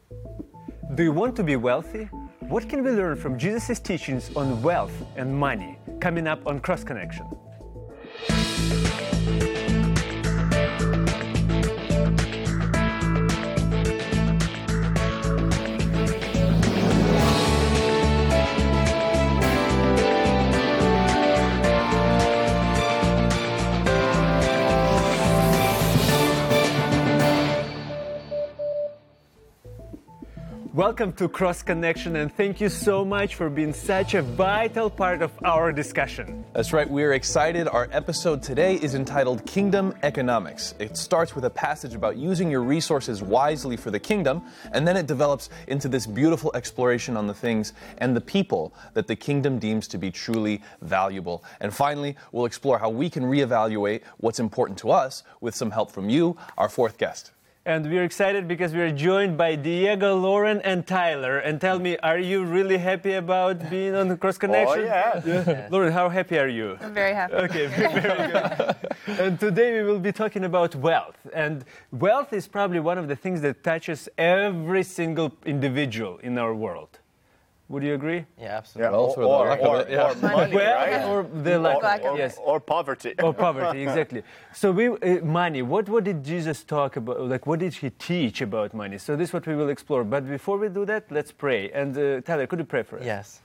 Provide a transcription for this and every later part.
Do you want to be wealthy? What can we learn from Jesus' teachings on wealth and money? Coming up on Cross Connection. Welcome to Cross Connection, and thank you so much for being such a vital part of our discussion. That's right, we're excited. Our episode today is entitled Kingdom Economics. It starts with a passage about using your resources wisely for the kingdom, and then it develops into this beautiful exploration on the things and the people that the kingdom deems to be truly valuable. And finally, we'll explore how we can reevaluate what's important to us with some help from you, our fourth guest. And we're excited because we're joined by Diego, Lauren, and Tyler. And tell me, are you really happy about being on the Cross Connection? Oh, yeah. Yeah. Lauren, how happy are you? I'm very happy. Okay, very good. And today we will be talking about wealth. And wealth is probably one of the things that touches every single individual in our world. Would you agree? Yeah, absolutely. Or money, right? Or the lack of, yes. Or poverty. Or poverty, exactly. So money, what did Jesus talk about? Like, what did he teach about money? So this is what we will explore. But before we do that, let's pray. And Tyler, could you pray for us? Yes.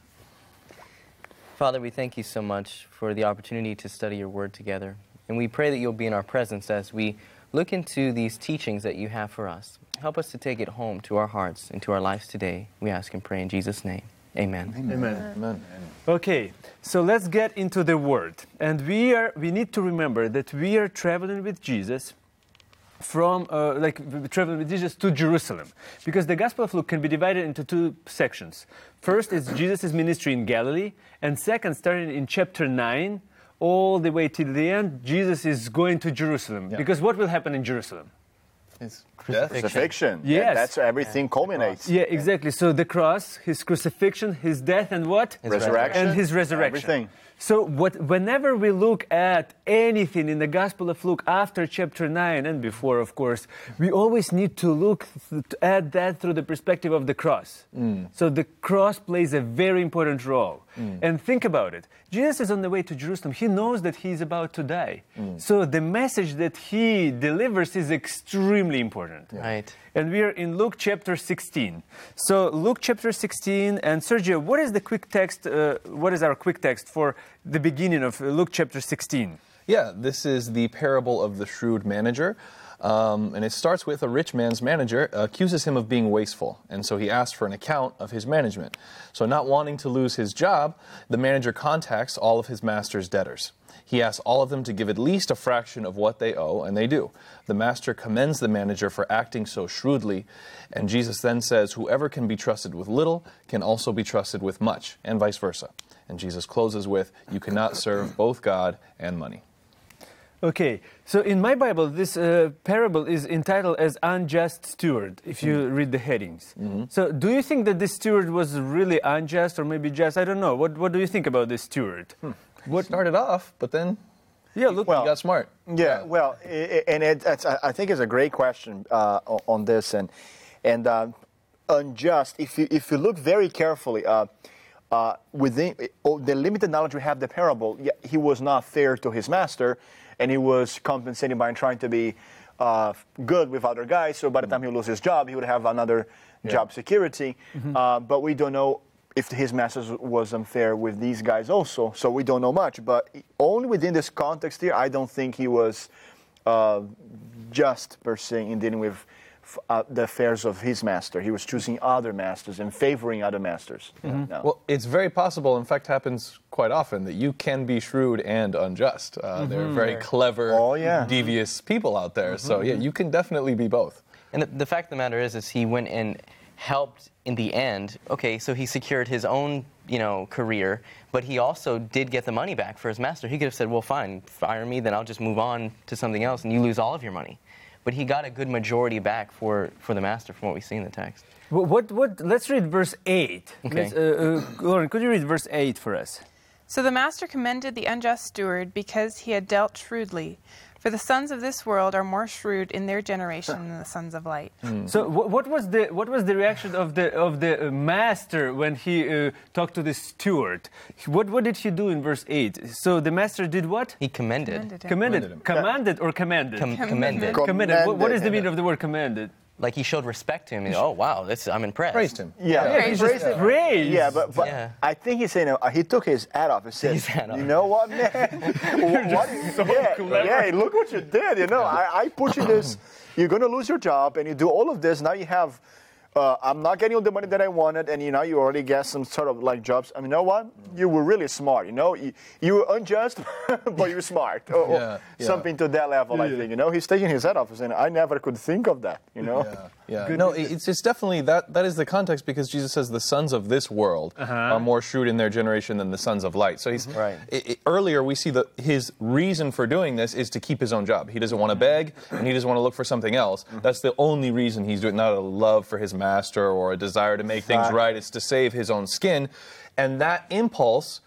Father, we thank you so much for the opportunity to study your word together. And we pray that you'll be in our presence as we look into these teachings that you have for us. Help us to take it home to our hearts and to our lives today. We ask and pray in Jesus' name. Amen. Amen. Amen. Okay, so let's get into the word. And we need to remember that we are traveling with Jesus from, traveling with Jesus to Jerusalem. Because the Gospel of Luke can be divided into two sections. First is Jesus' ministry in Galilee. And second, starting in chapter 9, all the way till the end, Jesus is going to Jerusalem. Yeah. Because what will happen in Jerusalem? It's crucifixion. Yes. That's where everything culminates. Yeah, exactly. So the cross, his crucifixion, his death, and what? His resurrection. And his resurrection. Everything. So whenever we look at anything in the Gospel of Luke after chapter 9 and before, of course, we always need to look at that through the perspective of the cross. So the cross plays a very important role. And think about it. Jesus is on the way to Jerusalem. He knows that he is about to die. So the message that he delivers is extremely important. Right. And we are in Luke chapter 16. So Luke chapter 16, and Sergio, what is the quick text? What is our quick text for the beginning of Luke chapter 16? Yeah, this is the parable of the shrewd manager. And it starts with a rich man's manager accuses him of being wasteful. And so he asks for an account of his management. So not wanting to lose his job, the manager contacts all of his master's debtors. He asks all of them to give at least a fraction of what they owe, and they do. The master commends the manager for acting so shrewdly, and Jesus then says, whoever can be trusted with little can also be trusted with much, and vice versa. And Jesus closes with, you cannot serve both God and money. Okay, so in my Bible, this parable is entitled as Unjust Steward, if you read the headings. So do you think that this steward was really unjust or maybe just? I don't know. What do you think about this steward? What started off, but then Yeah, look, he got smart. Yeah, well, I think it's a great question on this, and unjust. If you look very carefully, within the limited knowledge we have of the parable, he was not fair to his master, and he was compensating by trying to be good with other guys. So by the time he would lose his job, he would have another job security. But we don't know if his master was unfair with these guys also. So we don't know much. But only within this context here, I don't think he was just per se in dealing with the affairs of his master. He was choosing other masters and favoring other masters. No. Well, it's very possible, in fact, happens quite often, that you can be shrewd and unjust. There are very clever, devious people out there. So, yeah, you can definitely be both. And the fact of the matter is he went and helped in the end. Okay, so he secured his own, career, but he also did get the money back for his master. He could have said, well, fine, fire me, then I'll just move on to something else, and you lose all of your money. But he got a good majority back for the master from what we see in the text. Let's read verse 8. Okay. Lauren, could you read verse 8 for us? So the master commended the unjust steward because he had dealt shrewdly. For the sons of this world are more shrewd in their generation than the sons of light. So what was the reaction of the master when he talked to the steward? What did he do in verse 8? So the master did what? He commended. Commanded. Commanded or commanded? Commended. Commanded. What is the meaning of the word commanded? Like he showed respect to him. He, oh wow, I'm impressed. Praised him. Yeah, He praised just him. praised. Yeah, but Yeah. I think he's saying he took his hat off and said, His hat off. "You know what, man? Look what you did. You know, I put you this. You're going to lose your job, and you do all of this. Now you have. I'm not getting all the money that I wanted, and you already get some sort of like jobs. I mean, you know what? You were really smart. You were unjust, but you're smart, or something to that level. I think. He's taking his head off and saying, "I never could think of that." Yeah. No, it's definitely that is the context, because Jesus says the sons of this world are more shrewd in their generation than the sons of light. So he's Right. Earlier we see that his reason for doing this is to keep his own job. He doesn't want to beg, and he doesn't want to look for something else. That's the only reason he's doing it, not a love for his master or a desire to make things right. It's to save his own skin. And that impulse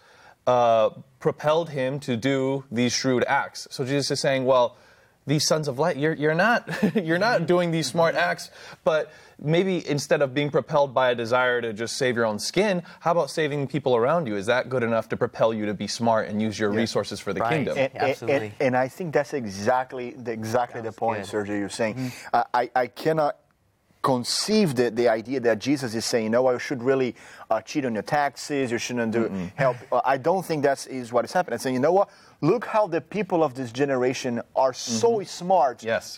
propelled him to do these shrewd acts. So Jesus is saying, well, these sons of light, you're not doing these smart acts, but maybe instead of being propelled by a desire to just save your own skin, how about saving people around you? Is that good enough to propel you to be smart and use your resources for the kingdom? Absolutely. And I think that's exactly the point, good. Sergio, you're saying. I cannot conceive the idea that Jesus is saying, you should really cheat on your taxes, you shouldn't do help. I don't think that is what is happening. It's saying, look how the people of this generation are so smart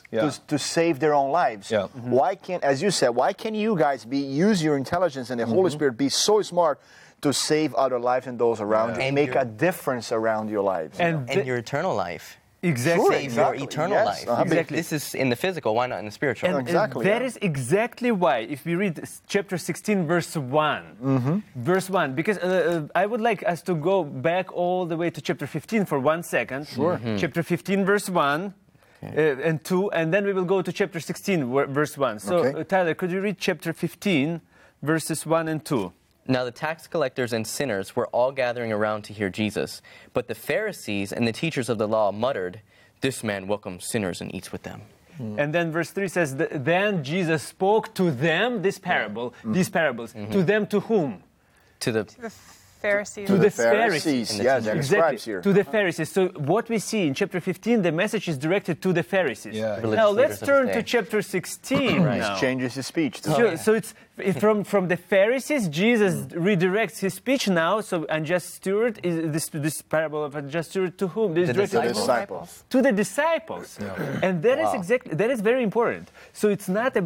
to save their own lives. Yeah. Why can't, as you said, why can't you guys use your intelligence and the Holy Spirit be so smart to save other lives and those around you and make a difference around your lives? And your eternal life. Exactly. Sure, Save exactly. your eternal Yes. life. Exactly. This is in the physical. Why not in the spiritual? And Exactly, that yeah. is exactly why, if we read chapter 16, verse 1, verse 1, because I would like us to go back all the way to chapter 15 for 1 second. Sure. Chapter 15, verse 1 and 2, and then we will go to chapter 16, verse 1. So, Okay. Tyler, could you read chapter 15, verses 1 and 2? Now the tax collectors and sinners were all gathering around to hear Jesus, but the Pharisees and the teachers of the law muttered, "This man welcomes sinners and eats with them." And then verse 3 says, then Jesus spoke to them these parables. To them to whom? To the The Pharisees. To the Pharisees. Pharisees. Yeah, the scribes here. To the Pharisees. So what we see in chapter 15, the message is directed to the Pharisees. Yeah. Religious Now leaders let's of turn his to day. chapter 16 now. Changes his speech. So it's from the Pharisees, Jesus redirects his speech now. So unjust steward is this parable of unjust steward to whom? This The directed to disciples. whom? To the disciples. And that is very important. So it's not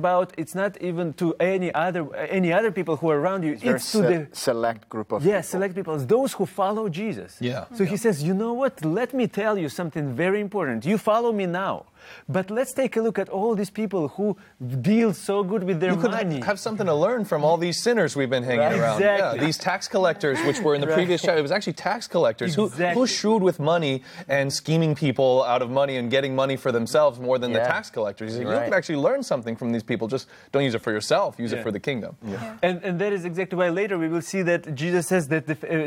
even to any other people who are around you. It's to the select group of people. select people, those who follow Jesus. Yeah. So he says, you know what? Let me tell you something very important. You follow me now. But let's take a look at all these people who deal so good with their You could money. have something to learn from all these sinners we've been hanging Right. around. Exactly. Yeah, these tax collectors, which were in the previous chapter, it was actually tax collectors Exactly. who shrewd with money and scheming people out of money and getting money for themselves more than the Yeah. tax collectors. You Right. could actually learn something from these people. Just don't use it for yourself. Use it for the kingdom. And that is exactly why later we will see that Jesus says that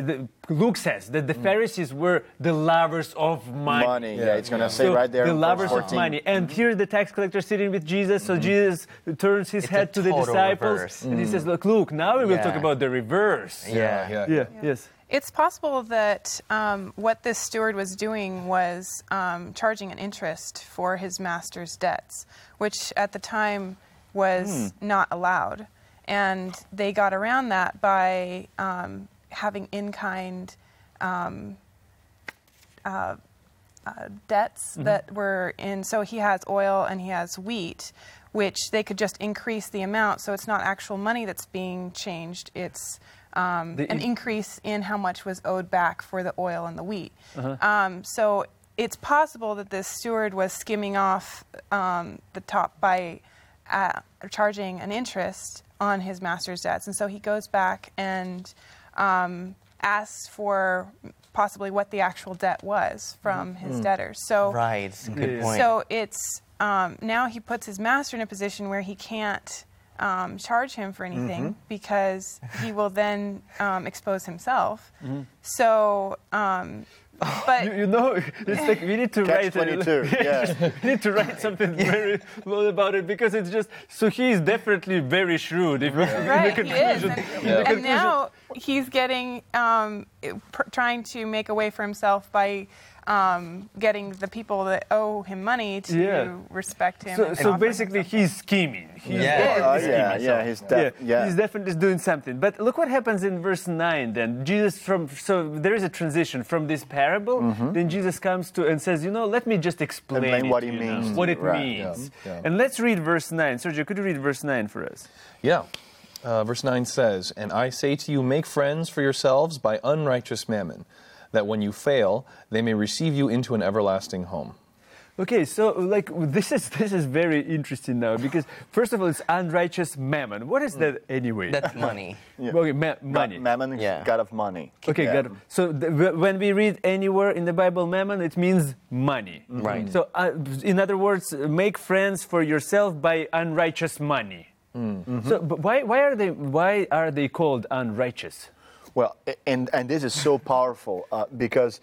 Luke says that the Pharisees were the lovers of money. Yeah, it's going to say So right there. the in lovers verse of 14. money. And here the tax collector sitting with Jesus. So Jesus turns his It's head a to the total disciples reverse. and he says, look, now we will talk Yeah. about the reverse. Yeah. Yes. It's possible that what this steward was doing was charging an interest for his master's debts, which at the time was not allowed. And they got around that by having in-kind debts that were in. So he has oil and he has wheat, which they could just increase the amount. So it's not actual money that's being changed. It's an increase in how much was owed back for the oil and the wheat. So it's possible that this steward was skimming off the top by charging an interest on his master's debts. And so he goes back and asks for possibly what the actual debt was from his debtors. So, Right. It's a good point. so it's now he puts his master in a position where he can't charge him for anything because he will then expose himself. So But You know, it's like we need to Catch write 22, yeah. we need to write something very well about it because it's just so he is definitely very shrewd. If right, he is. And Yeah. now he's getting trying to make a way for himself by getting the people that owe him money to respect him. and So offer basically, him something. he's scheming. He's Yeah. He's definitely doing something. But look what happens in verse 9 then. So there is a transition from this parable. Then Jesus comes to and says, let me just explain what it, it means. what it Right. means. Yeah. And let's read verse 9. Sergio, could you read verse 9 for us? Yeah. Verse 9 says, "And I say to you, make friends for yourselves by unrighteous mammon, that when you fail, they may receive you into an everlasting home." Okay, so this is very interesting now because first of all, it's unrighteous mammon. What is that anyway? That's money. Okay, money. Mammon is Yeah. God of money. Okay, Yeah. got it. So when we read anywhere in the Bible mammon, it means money. Right. So in other words, make friends for yourself by unrighteous money. So but why are they called unrighteous? Well, and this is so powerful because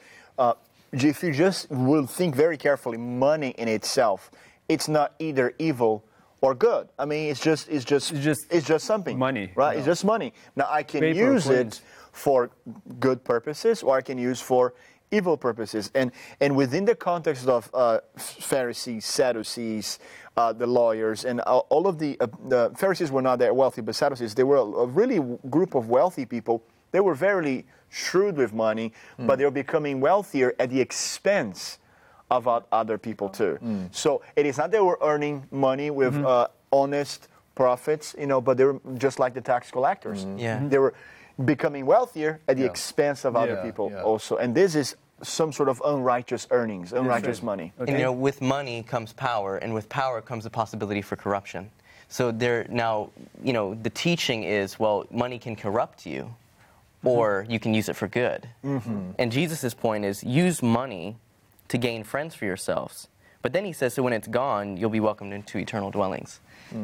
if you just will think very carefully, money in itself, it's not either evil or good. I mean, it's just something. Money. Right? It's just money. Now, I can Paper, use coins. it for good purposes, or I can use for evil purposes. And within the context of Pharisees, Sadducees, the lawyers, and all of the Pharisees were not that wealthy, but Sadducees, they were a really group of wealthy people. They were very shrewd with money, but they were becoming wealthier at the expense of other people too. So it is not they were earning money with honest profits, but they were just like the tax collectors. Yeah. They were becoming wealthier at the expense of other Yeah, people yeah. also. And this is some sort of unrighteous earnings, unrighteous money. Okay. And with money comes power, and with power comes the possibility for corruption. So now, the teaching is, well, money can corrupt you, or you can use it for good. And Jesus' point is, use money to gain friends for yourselves. But then he says, so when it's gone, you'll be welcomed into eternal dwellings.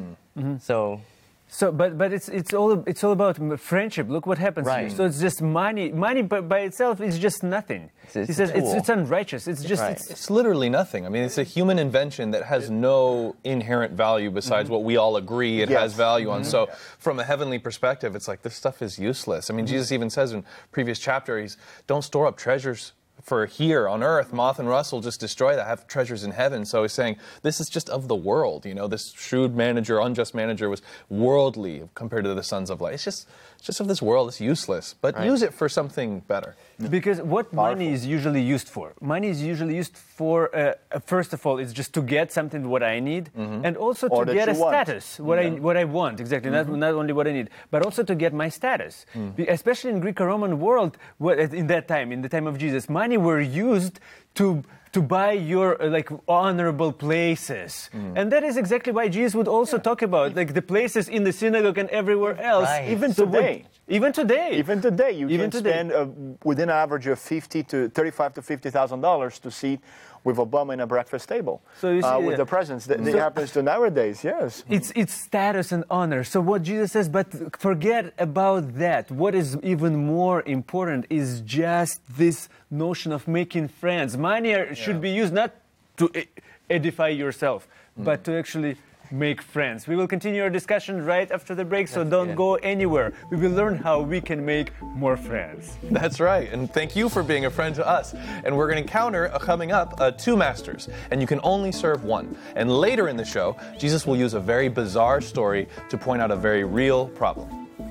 So, but it's all about friendship. Look what happens here. Right. So it's just money. Money by itself is just nothing. It's he says a tool. it's unrighteous. It's just Right. It's literally nothing. I mean, it's a human invention that has no inherent value besides what we all agree it has value on. So, from a heavenly perspective, it's like this stuff is useless. I mean, Jesus even says in previous chapter, don't store up treasures for here on earth. Moth and rust will just destroy that. Have treasures in heaven. So he's saying this is just of the world. This shrewd manager, unjust manager was worldly compared to the sons of light. It's just of this world. It's useless. But use it for something better. because what money is usually used for? Money is usually used for first of all, it's just to get something what I need, and also Or to that get a you want. status what I want exactly. Not only what I need, but also to get my status. Especially in Greco-Roman world, in that time, in the time of Jesus, money were used to buy your honorable places. And that is exactly why Jesus would also talk about the places in the synagogue and everywhere else. Right. Even today. Even today. Even today, you Even can today. spend within an average of $35,000 to $50,000 to sit with Obama in a breakfast table. So you see, with the presidents, that happens to nowadays. Yes. It's status and honor. So what Jesus says, but forget about that. What is even more important is just this notion of making friends. Money should be used not to edify yourself, but to actually make friends. We will continue our discussion right after the break, so don't go anywhere. We will learn how we can make more friends. That's right. And thank you for being a friend to us. And we're going to encounter, coming up, two masters. And you can only serve one. And later in the show, Jesus will use a very bizarre story to point out a very real problem.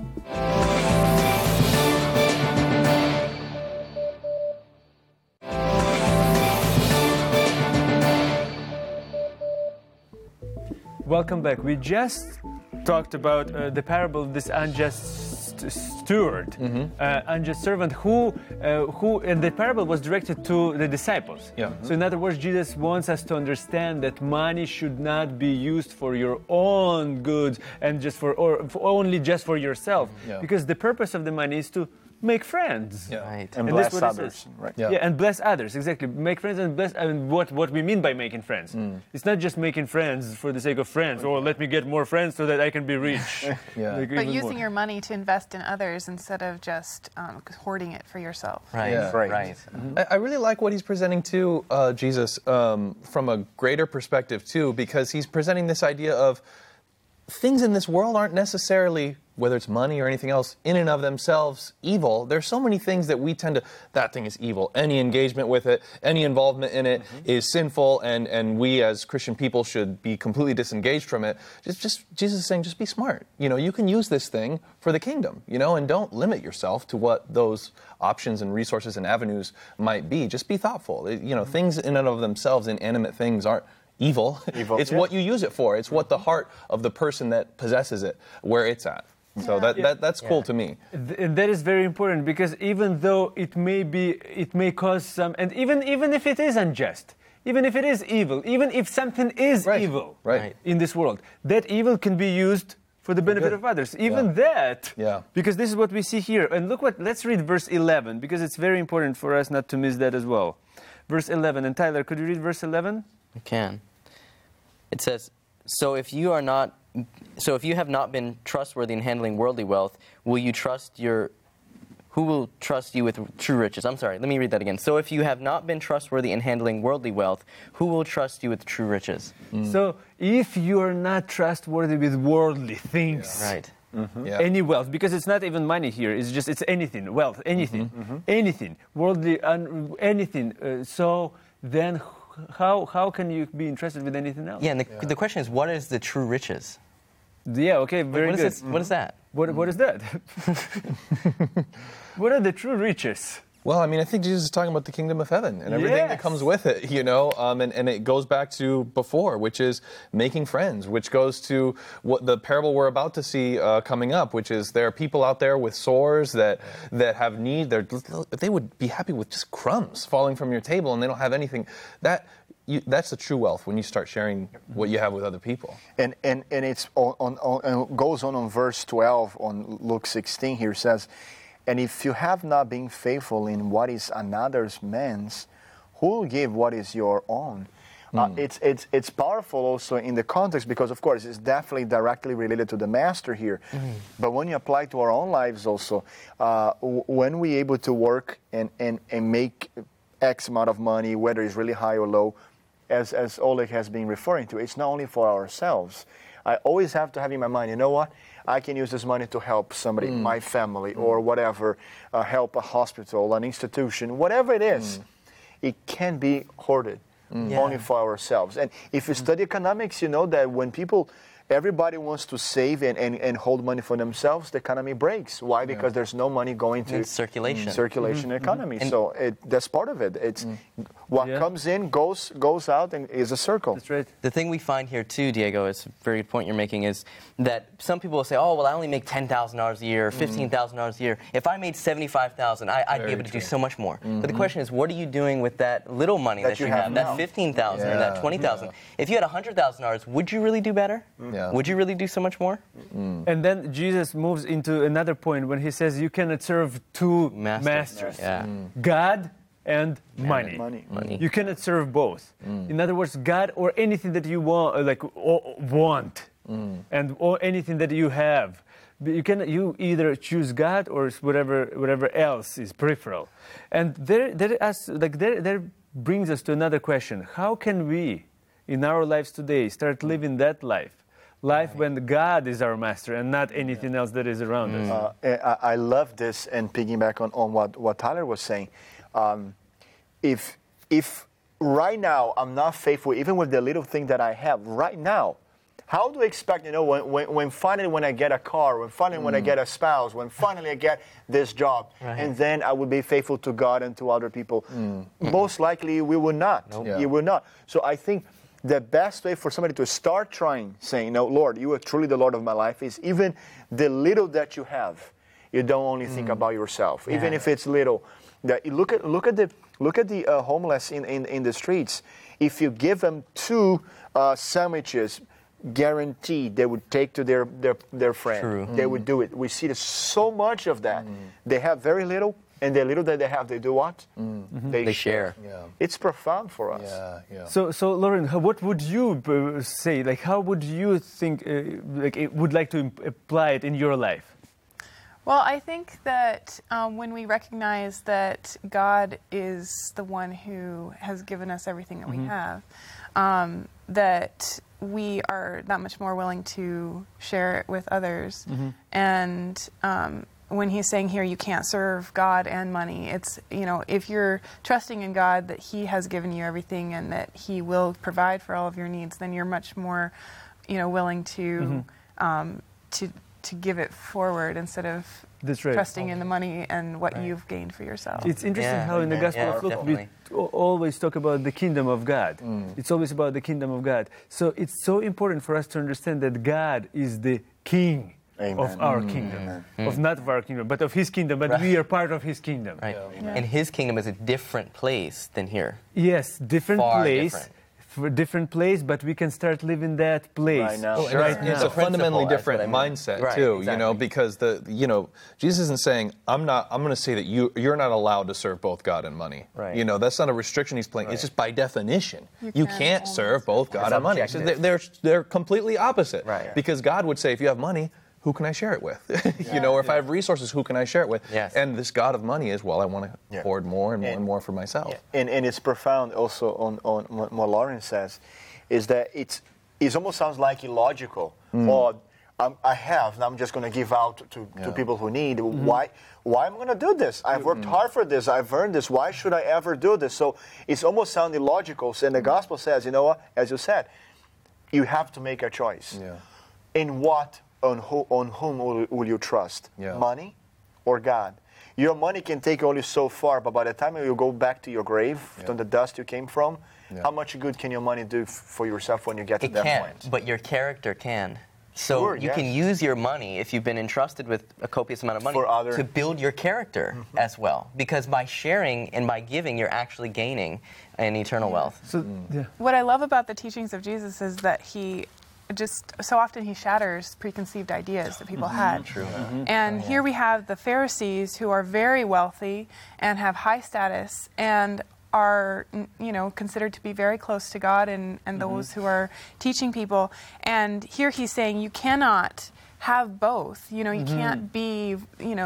Welcome back. We just talked about the parable of this unjust steward, unjust servant, who, and the parable was directed to the disciples. Yeah. So, in other words, Jesus wants us to understand that money should not be used for your own goods and only just for yourself, Yeah. because the purpose of the money is to make friends. Yeah. Right. And And that's bless what it others. says. Right. Yeah. Yeah, and bless others, exactly. Make friends and bless. I mean, what we mean by making friends. It's not just making friends for the sake of friends, or let me get more friends so that I can be rich. Yeah. Like, But even using more. your money to invest in others instead of just hoarding it for yourself. Right. Yeah. Right. Right. I really like what he's presenting to Jesus from a greater perspective too, because he's presenting this idea of things in this world aren't necessarily, whether it's money or anything else, in and of themselves evil. There's so many things that we tend to, that thing is evil. Any engagement with it, any involvement in it is sinful, and we as Christian people should be completely disengaged from it. Just Jesus is saying, just be smart. You know, you can use this thing for the kingdom, you know, and don't limit yourself to what those options and resources and avenues might be. Just be thoughtful. You know, things in and of themselves, inanimate things, aren't evil. It's what you use it for. It's what the heart of the person that possesses it, where it's at. So that's cool to me. And that is very important, because even though it may cause some, and even if it is unjust, even if it is evil, even if something is evil Right. in this world, that evil can be used for the benefit good. of others. Even that, Yeah. because this is what we see here. And let's read verse 11, because it's very important for us not to miss that as well. Verse 11, and Tyler, could you read verse 11? I can. It says, So if you have not been trustworthy in handling worldly wealth, who will trust you with true riches? I'm sorry, let me read that again. So if you have not been trustworthy in handling worldly wealth, who will trust you with true riches? So if you are not trustworthy with worldly things, Right. Yeah. any wealth, because it's not even money here, it's anything, wealth, anything, anything, worldly, anything. So then how can you be interested with anything else? Yeah, and the question is, what is the true riches? Yeah, okay, very What good. is what is that? What is that? What are the true riches? Well, I mean, I think Jesus is talking about the kingdom of heaven and everything that Yes. comes with it, you know, and it goes back to before, which is making friends, which goes to what the parable we're about to see coming up, which is there are people out there with sores that have need. They would be happy with just crumbs falling from your table, and they don't have anything. That's the true wealth, when you start sharing what you have with other people. And it's and goes on verse 12 on Luke 16 here says, and if you have not been faithful in what is another's man's, who will give what is your own? It's powerful also in the context, because of course it's definitely directly related to the master here. But when you apply to our own lives also, when we're able to work and make X amount of money, whether it's really high or low, as Oleg has been referring to, it's not only for ourselves. I always have to have in my mind, you know what? I can use this money to help somebody, my family, or whatever, help a hospital, an institution, whatever it is. It can be hoarded only for ourselves. And if you study economics, you know that when everybody wants to save and hold money for themselves, the economy breaks. Why? Because there's no money going to Circulation. economy. So that's part of it. It's what comes in goes out and is a circle. That's right. The thing we find here too, Diego, is a very good point you're making, is that some people will say, oh, well, I only make $10,000 a year, $15,000 a year. If I made $75,000, I'd be able to do so much more. But the question is, what are you doing with that little money that you have, now. that $15,000 or that $20,000? If you had $100,000, would you really do better? Yeah. Would you really do so much more? And then Jesus moves into another point when he says you cannot serve two masters. Yeah. God and money. Money. You cannot serve both. In other words, God or anything that you want, and or anything that you have. You either choose God or whatever else is peripheral. And there brings us to another question. How can we, in our lives today, start living that life when God is our master and not anything else that is around us? I love this, and piggyback on what Tyler was saying. If right now I'm not faithful, even with the little thing that I have right now, how do I expect, when finally when I get a car, when I get a spouse, when finally I get this job, and then I will be faithful to God and to other people? Most likely we will not. Nope. You will not. So I think the best way for somebody to start trying, saying, no, Lord, you are truly the Lord of my life, is even the little that you have, you don't only think about yourself. Even if it's little. Look at the homeless in the streets. If you give them 2 sandwiches, guaranteed they would take to their friend. True. They would do it. We see there's so much of that. They have very little, and the little that they have, they do what? They share. Yeah. It's profound for us. Yeah. Yeah. So Lauren, what would you say? Like, how would you think? Would like to apply it in your life? Well, I think that when we recognize that God is the one who has given us everything that we have, that we are that much more willing to share it with others. And when he's saying here, you can't serve God and money, it's, if you're trusting in God that he has given you everything and that he will provide for all of your needs, then you're much more, willing to give it forward instead of That's right. trusting in the money and what you've gained for yourself. It's interesting Yeah. how in the Gospel Yeah, of Luke definitely. we always talk about the kingdom of God. It's always about the kingdom of God. So it's so important for us to understand that God is the king of our kingdom. Of not of our kingdom, but of his kingdom. But we are part of his kingdom. Right. Yeah. And his kingdom is a different place than here. Yes, different Far place. different. For different place, but we can start living that place Right now. Well, and right it's now. a fundamentally Principle, different that's what I mean. mindset Right, too, exactly. because Jesus isn't saying I'm going to say that you're not allowed to serve both God and money. Right. That's not a restriction he's playing. It's just by definition. You You can't can't serve both God and money. So objective. they're completely opposite. Right. Because God would say if you have money, who can I share it with? Or if I have resources, who can I share it with? Yes. And this God of money is, I want to hoard more and more and more for myself. And it's profound also on what Lauren says, is that it almost sounds like illogical. Or I have, and I'm just going to give out to people who need. Why am I going to do this? I've worked hard for this. I've earned this. Why should I ever do this? So it's almost sounding illogical. And the gospel says, as you said, you have to make a choice. Yeah. In what, on whom will you trust? Yeah. Money or God? Your money can take you only so far, but by the time you go back to your grave, from the dust you came from, how much good can your money do for yourself when you get to It that can't, point? but your character can. So Sure, you yes. can use your money, if you've been entrusted with a copious amount of money, For other- to build your character as well. Because by sharing and by giving, you're actually gaining an eternal wealth. So, yeah. What I love about the teachings of Jesus is that he so often he shatters preconceived ideas that people had. True. And here we have the Pharisees who are very wealthy and have high status and are, considered to be very close to God and those who are teaching people. And here he's saying you cannot have both. You can't be,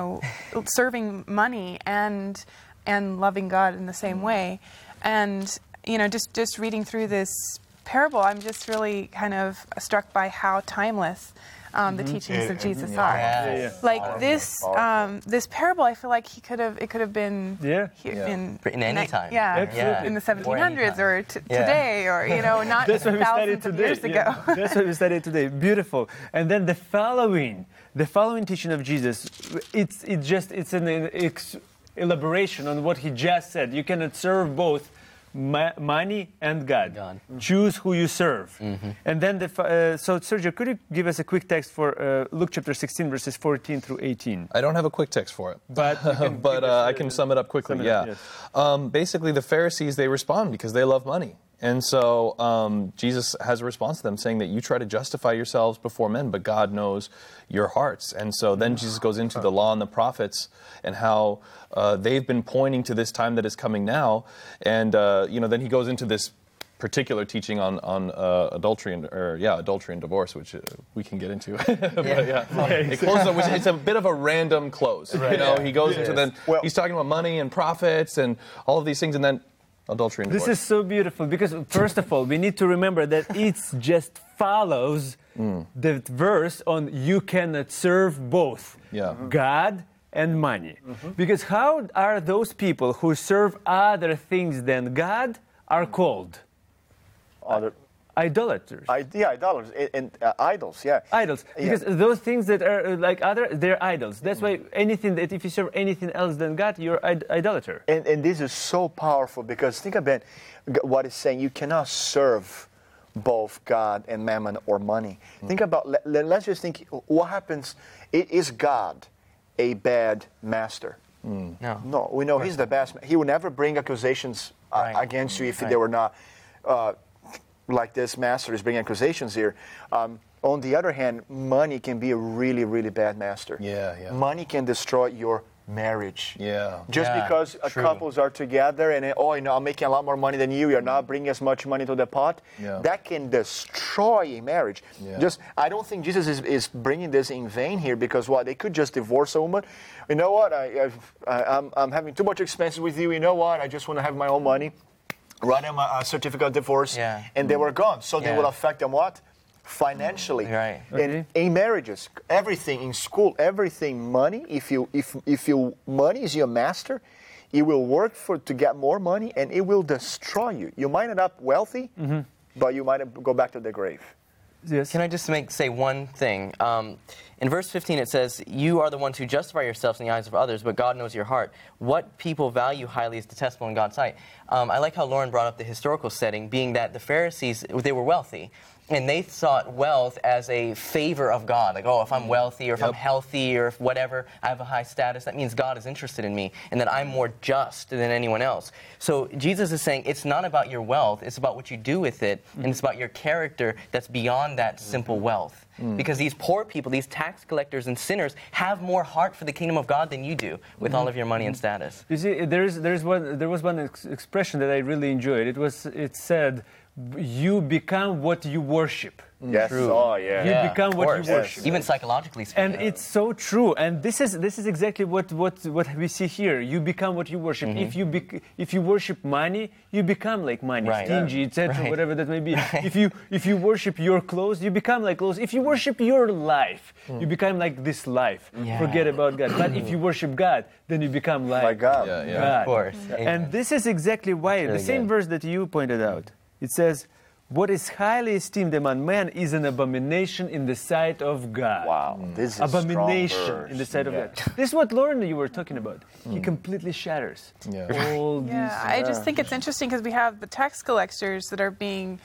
serving money and loving God in the same way. And, just reading through this parable, I'm just really kind of struck by how timeless the teachings of Jesus are. Yes. Like this parable, I feel like it could have been in Written any time. Absolutely. in the Or any 1700s time. or today, or not That's what we studied thousands of today. years ago. That's what we studied today. Beautiful. And then the following teaching of Jesus, it's an elaboration on what he just said. You cannot serve both money and God. Choose who you serve. And then so Sergio, could you give us a quick text for Luke chapter 16 verses 14 through 18? I don't have a quick text for it, But you can give us I can sum it up quickly. sum it up, Basically, the Pharisees, they respond because they love money. And so Jesus has a response to them saying that you try to justify yourselves before men, but God knows your hearts. And so then Jesus goes into the law and the prophets and how they've been pointing to this time that is coming now. And, then he goes into this particular teaching on adultery and divorce, which we can get into. It closes up, it's a bit of a random close. He goes into he's talking about money and profits and all of these things, and then adultery and divorce. This is so beautiful because, first of all, we need to remember that it just follows the verse on you cannot serve both God and money. Because how are those people who serve other things than God are called? Idolaters. Idolaters and idols, yeah. Idols. Because those things that are they're idols. That's why anything that if you serve anything else than God, you're idolater. And this is so powerful because think about what it's saying. You cannot serve both God and mammon or money. Think about, let's just think, what happens, is God a bad master? No, we know he's the best. He will never bring accusations against you if they were not like this master is bringing accusations here. On the other hand, money can be a really, really bad master. Yeah. Money can destroy your marriage. Yeah. Just Yeah, because true. couples are together and, I'm making a lot more money than you're not bringing as much money to the pot, Yeah. that can destroy a marriage. Yeah. I don't think Jesus is bringing this in vain here, because they could just divorce a woman. You know what, I'm having too much expenses with you, you know what, I just want to have my own money, write them a certificate of divorce, Yeah. and they were gone. So they Yeah. will affect them what? Financially. Right. In marriages, everything, in school, everything, money. If you money is your master, it will work to get more money, and it will destroy you. You might end up wealthy, but you might go back to the grave. Yes. Can I just say one thing? In verse 15 it says, "You are the ones who justify yourselves in the eyes of others, but God knows your heart. What people value highly is detestable in God's sight." I like how Lauren brought up the historical setting, being that the Pharisees, they were wealthy. And they sought wealth as a favor of God. Like, if I'm wealthy or if I'm healthy or if whatever, I have a high status, that means God is interested in me and that I'm more just than anyone else. So Jesus is saying it's not about your wealth, it's about what you do with it, and it's about your character that's beyond that simple wealth. Because these poor people, these tax collectors and sinners, have more heart for the kingdom of God than you do with all of your money and status. You see, there was one expression that I really enjoyed. It said, "You become what you worship." Yes. True. Oh, yeah. You become of what course. you worship. Even psychologically speaking. And it's so true. And this is exactly what we see here. You become what you worship. If you worship money, you become like money, Right. stingy, etc., Right. whatever that may be. If you worship your clothes, you become like clothes. If you worship your life, you become like this life. Yeah. Forget about God. But if you worship God, then you become Like God. Yeah, yeah. God. Of course. And this is exactly why the really same good. verse that you pointed out. It says, "What is highly esteemed among men is an abomination in the sight of God." Wow. This is a strong Abomination verse. in the sight of Yeah. God. This is what, Lauren, you were talking about. He completely shatters Yeah. all these. Yeah, I just think it's interesting because we have the tax collectors that are being,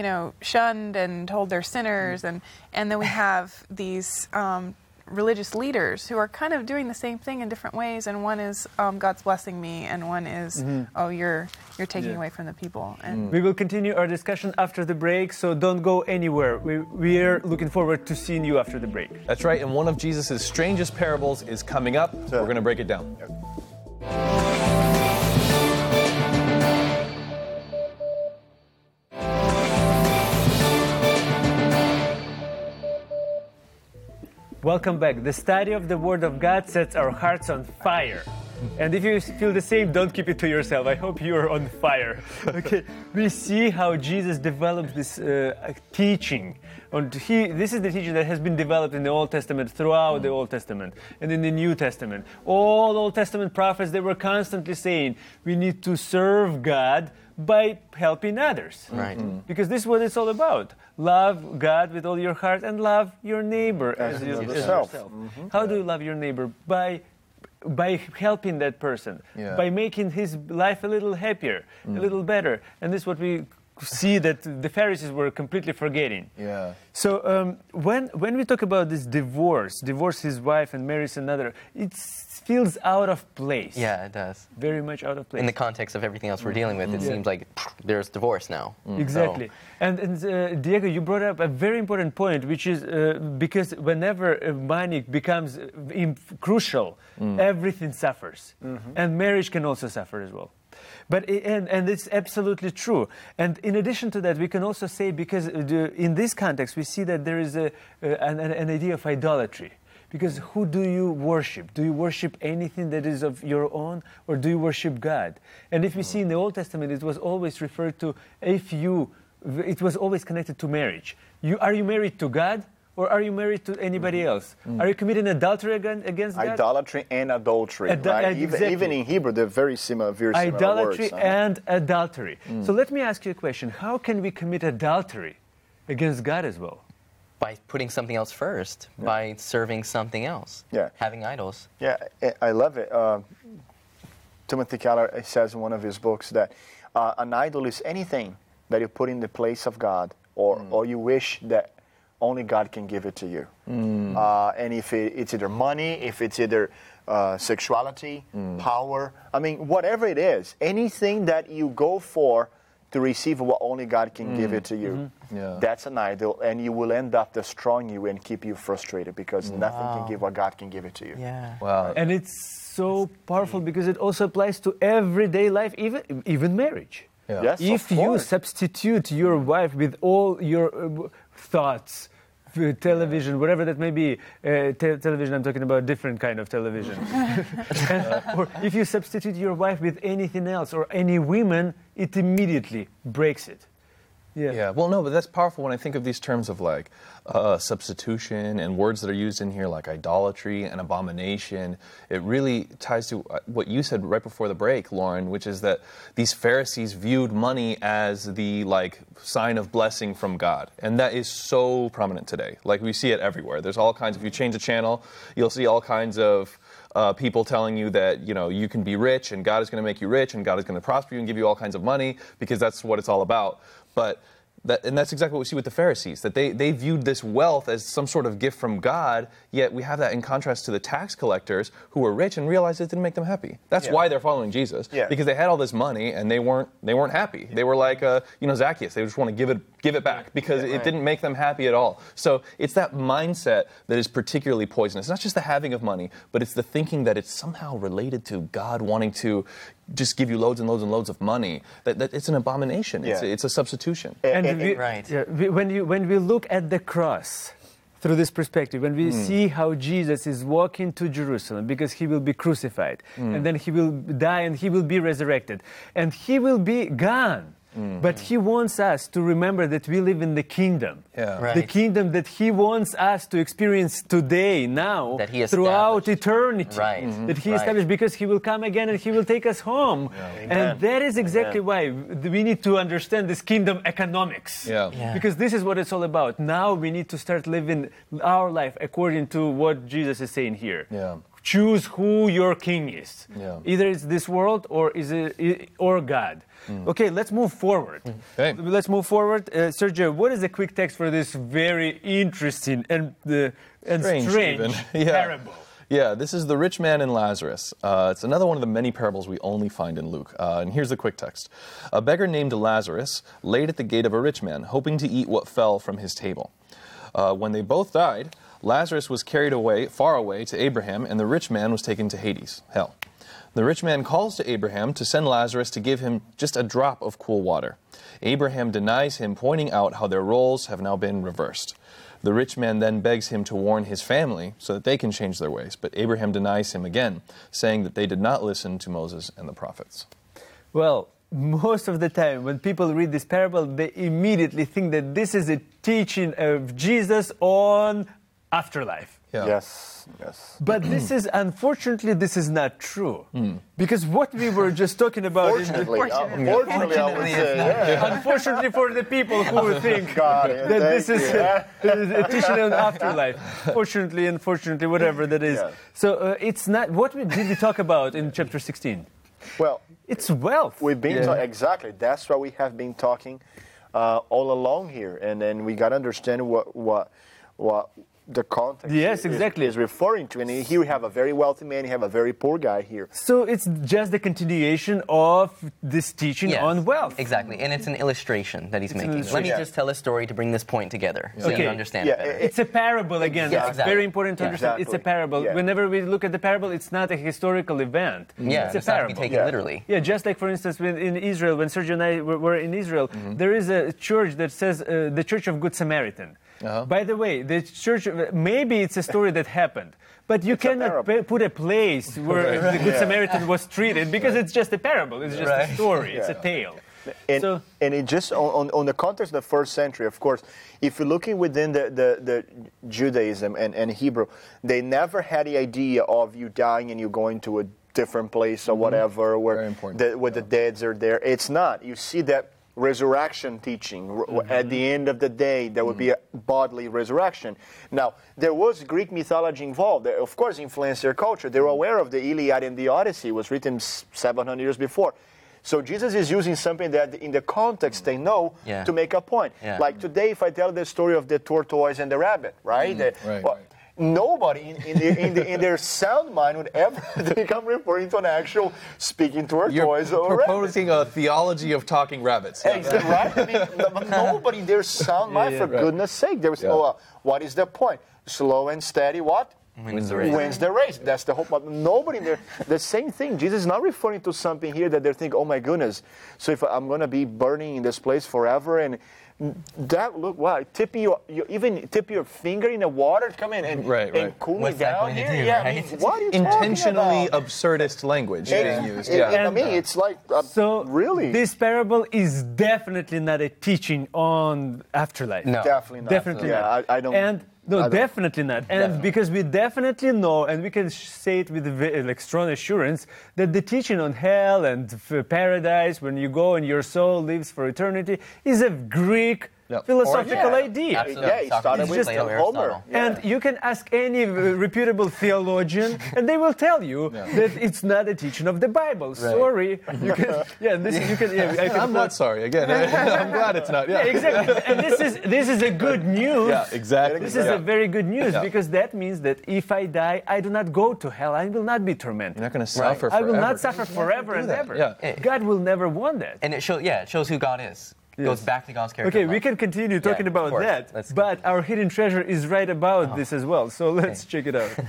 shunned and told they're sinners, and then we have these religious leaders who are kind of doing the same thing in different ways. And one is God's blessing me, and one is you're taking away from the people. And We will continue our discussion after the break, so don't go anywhere. We are looking forward to seeing you after the break. That's right, and one of Jesus' strangest parables is coming up. We're going to break it down. Welcome back. The study of the Word of God sets our hearts on fire. And if you feel the same, don't keep it to yourself. I hope you're on fire. Okay, we see how Jesus developed this teaching. This is the teaching that has been developed in the Old Testament, throughout the Old Testament, and in the New Testament. All Old Testament prophets, they were constantly saying, we need to serve God by helping others. Right. Because this is what it's all about. Love God with all your heart and love your neighbor as yourself. How do you love your neighbor? By helping that person, Yeah. by making his life a little happier, a little better. And this is what we see that the Pharisees were completely forgetting. Yeah. So when we talk about this divorce his wife and marries another, it feels out of place. Yeah, it does. Very much out of place. In the context of everything else we're dealing with, it seems like there's divorce now. Exactly. So- And Diego, you brought up a very important point, which is because whenever money becomes crucial, everything suffers. And marriage can also suffer as well. But and it's absolutely true. And in addition to that, we can also say, because in this context, we see that there is an idea of idolatry. Because who do you worship? Do you worship anything that is of your own, or do you worship God? And if we see in the Old Testament, it was always referred to, it was always connected to marriage. Are you married to God, or are you married to anybody else? Are you committing adultery against God? Idolatry and adultery, right? exactly. Even in Hebrew, they're very similar Idolatry words. and adultery. So let me ask you a question. How can we commit adultery against God as well? By putting something else first, by serving something else, having idols. Yeah, I love it. Timothy Keller says in one of his books that an idol is anything that you put in the place of God, or you wish that only God can give it to you. And if it's either money, if it's either sexuality, power, I mean, whatever it is, anything that you go for to receive what only God can give it to you. Yeah. That's an idol, and you will end up destroying you and keep you frustrated because nothing can give what God can give it to you. Yeah. Wow. And it's so powerful because it also applies to everyday life, even marriage. Yeah. Yes, If of you course. substitute your wife with all your thoughts, television, whatever that may be, television, I'm talking about a different kind of television. Or if you substitute your wife with anything else or any women, it immediately breaks it. Yeah, well, no, but that's powerful when I think of these terms of like substitution and words that are used in here like idolatry and abomination. It really ties to what you said right before the break, Lauren, which is that these Pharisees viewed money as the like sign of blessing from God. And that is so prominent today. Like we see it everywhere. There's all kinds, if you change a channel, you'll see all kinds of people telling you that, you know, you can be rich and God is going to make you rich and God is going to prosper you and give you all kinds of money because that's what it's all about. But that's exactly what we see with the Pharisees, that they viewed this wealth as some sort of gift from God, yet we have that in contrast to the tax collectors who were rich and realized it didn't make them happy. That's why they're following Jesus, because they had all this money and they weren't happy. They were like, Zacchaeus, they just want to give it back because it didn't make them happy at all. So it's that mindset that is particularly poisonous. It's not just the having of money, but it's the thinking that it's somehow related to God wanting to just give you loads and loads and loads of money. That it's an abomination. It's a substitution. When we look at the cross through this perspective, when we see how Jesus is walking to Jerusalem because he will be crucified and then he will die and he will be resurrected and he will be gone. But he wants us to remember that we live in the kingdom. The kingdom that he wants us to experience today, now, that he throughout eternity. That he established because he will come again and he will take us home. And that is exactly why we need to understand this kingdom economics. Because this is what it's all about. Now we need to start living our life according to what Jesus is saying here. Choose who your king is. Either it's this world or or God. Okay, let's move forward. Let's move forward. Sergio, what is the quick text for this very interesting and strange parable? Yeah, this is the rich man and Lazarus. It's another one of the many parables we only find in Luke. And here's the quick text. A beggar named Lazarus laid at the gate of a rich man, hoping to eat what fell from his table. When they both died, Lazarus was carried away, far away to Abraham, and the rich man was taken to Hades, hell. The rich man calls to Abraham to send Lazarus to give him just a drop of cool water. Abraham denies him, pointing out how their roles have now been reversed. The rich man then begs him to warn his family so that they can change their ways. But Abraham denies him again, saying that they did not listen to Moses and the prophets. Well, most of the time when people read this parable, they immediately think that this is a teaching of Jesus on afterlife. Yes. But unfortunately, this is not true. Because what we were just talking about... Unfortunately, I would say. Unfortunately for the people who think that this is a teaching on afterlife. Fortunately, unfortunately, whatever that is. So it's not... What did we talk about in chapter 16? Well, it's wealth. We've been exactly. That's what we have been talking all along here, and then we got to understand what the context is referring to. And here we have a very wealthy man, you have a very poor guy here. So it's just the continuation of this teaching on wealth. Exactly, and it's an illustration that he's making. Let me just tell a story to bring this point together so you understand it better. It's a parable again. It's very important to understand. It's a parable. Whenever we look at the parable, it's not a historical event. It's a parable. Not to be taken literally. Just like, for instance, in Israel, when Sergio and I were in Israel, there is a church that says the Church of Good Samaritan. By the way, the church, maybe it's a story that happened, but you cannot put a place where the Good Samaritan was treated because it's just a parable. It's just a story. It's a tale. And it just, on the context of the first century, of course, if you're looking within the Judaism and Hebrew, they never had the idea of you dying and you going to a different place or whatever, where the deads are there. It's not. You see that resurrection teaching. At the end of the day, there would be a bodily resurrection. Now, there was Greek mythology involved. That, of course, influenced their culture. They were aware of the Iliad and the Odyssey. It was written 700 years before. So Jesus is using something that in the context they know to make a point. Like today, if I tell the story of the tortoise and the rabbit, right? nobody in their sound mind would ever think I'm referring to an actual speaking to our You're toys or proposing a theology of talking rabbits. Exactly, right? I mean, nobody in their sound mind, for goodness sake. There was, what is the point? Slow and steady, what? Wins the race. Wins the race. That's the whole. But nobody in there. The same thing. Jesus is not referring to something here that they're thinking, oh my goodness. So if I'm going to be burning in this place forever, and that look, wow, even tip your finger in the water, come in and cool me What's that down going to here. do, Yeah, right? I mean, what are you Intentionally talking about? absurdist language being used. I mean, it's like So really. this parable is definitely not a teaching on afterlife. No. Definitely not. Definitely Yeah, not. I don't. And no, I don't. definitely not. And because we definitely know, and we can say it with strong assurance, that the teaching on hell and paradise, when you go and your soul lives for eternity, is a Greek philosophical idea. Absolutely. Yeah, it started It's with just Homer. And you can ask any reputable theologian, and they will tell you that it's not a teaching of the Bible. Sorry, you can. Yeah, this you can. Yeah, I can I'm not sorry. Again, I'm glad it's not. Yeah, exactly. And this is a good news. Yeah, exactly. This is a very good news because that means that if I die, I do not go to hell. I will not be tormented. You're not going to suffer I forever. will not suffer forever and ever. Yeah. God will never want that. And it shows who God is. It goes back to God's character. Okay, we can continue talking of about course. that, Let's but our hidden treasure is right about this as well. So let's check it out.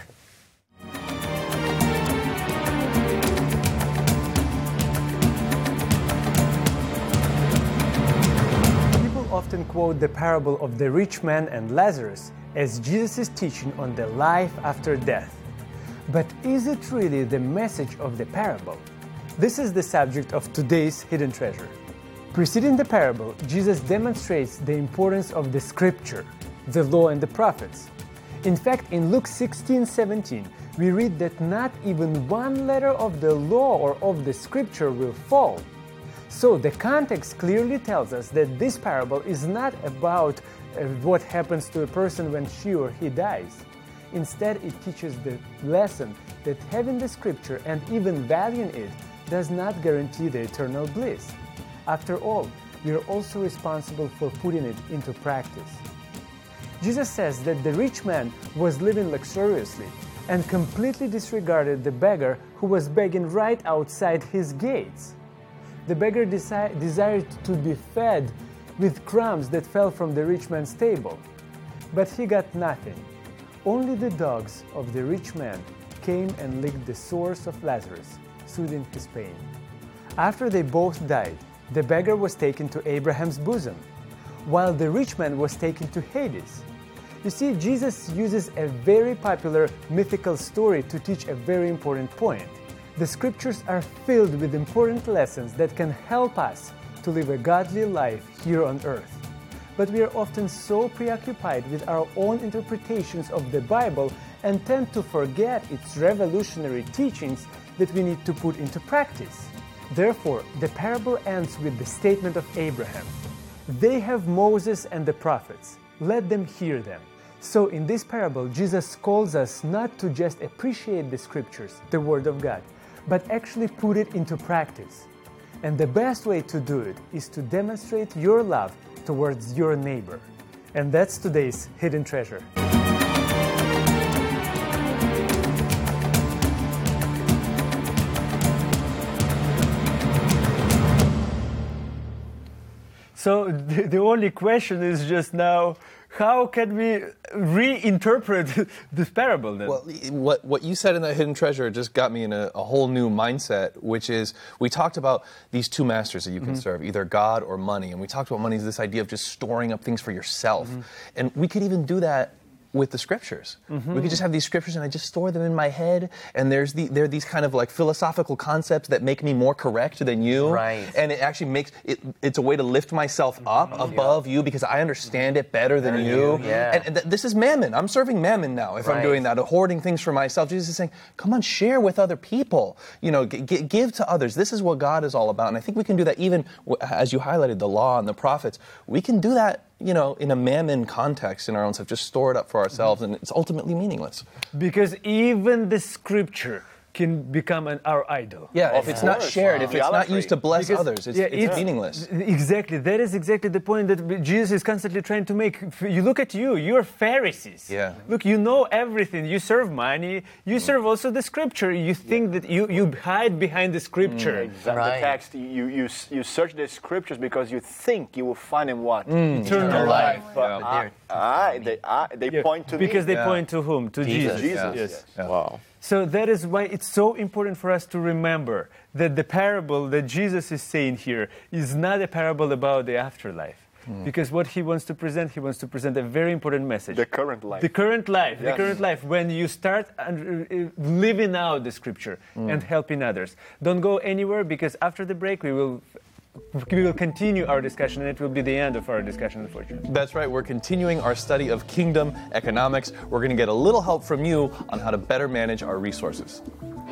People often quote the parable of the rich man and Lazarus as Jesus' teaching on the life after death. But is it really the message of the parable? This is the subject of today's hidden treasure. Preceding the parable, Jesus demonstrates the importance of the scripture, the law and the prophets. In fact, in Luke 16:17, we read that not even one letter of the law or of the scripture will fall. So the context clearly tells us that this parable is not about what happens to a person when she or he dies. Instead, it teaches the lesson that having the scripture and even valuing it does not guarantee the eternal bliss. After all, we are also responsible for putting it into practice. Jesus says that the rich man was living luxuriously and completely disregarded the beggar who was begging right outside his gates. The beggar desired to be fed with crumbs that fell from the rich man's table, but he got nothing. Only the dogs of the rich man came and licked the sores of Lazarus, soothing his pain. After they both died, the beggar was taken to Abraham's bosom, while the rich man was taken to Hades. You see, Jesus uses a very popular mythical story to teach a very important point. The scriptures are filled with important lessons that can help us to live a godly life here on earth. But we are often so preoccupied with our own interpretations of the Bible and tend to forget its revolutionary teachings that we need to put into practice. Therefore, the parable ends with the statement of Abraham. They have Moses and the prophets. Let them hear them. So in this parable, Jesus calls us not to just appreciate the scriptures, the Word of God, but actually put it into practice. And the best way to do it is to demonstrate your love towards your neighbor. And that's today's hidden treasure. So the only question is just now, how can we reinterpret this parable then? Well, what you said in that hidden treasure just got me in a whole new mindset, which is we talked about these two masters that you can serve, either God or money. And we talked about money as this idea of just storing up things for yourself. And we could even do that with the scriptures. We could just have these scriptures and I just store them in my head, and there are these kind of like philosophical concepts that make me more correct than you. Right. And it actually makes it's a way to lift myself up above you because I understand it better than you. Yeah. And this is mammon. I'm serving mammon now if I'm doing that, hoarding things for myself. Jesus is saying, come on, share with other people. You know, give to others. This is what God is all about. And I think we can do that even, as you highlighted, the law and the prophets. We can do that, you know, in a mammon context in our own self, just store it up for ourselves, and it's ultimately meaningless. Because even the scripture can become our idol. Yeah, if it's not shared, if it's not Idolatry. used to bless Because, others, it's it's meaningless. Exactly. That is exactly the point that Jesus is constantly trying to make. You look at you're Pharisees. Yeah. Look, you know everything. You serve money. You serve also the scripture. You think that you hide behind the scripture. Exactly. Right. The text, you search the scriptures because you think you will find in what? Eternal life. But they point to Because me. they point to whom? To Jesus. Jesus. Yes. Yes. Wow. So that is why it's so important for us to remember that the parable that Jesus is saying here is not a parable about the afterlife. Because what he wants to present a very important message. The current life. The current life. Yes. The current life. When you start living out the scripture and helping others. Don't go anywhere, because after the break we will continue our discussion, and it will be the end of our discussion, unfortunately. That's right, we're continuing our study of kingdom economics. We're going to get a little help from you on how to better manage our resources.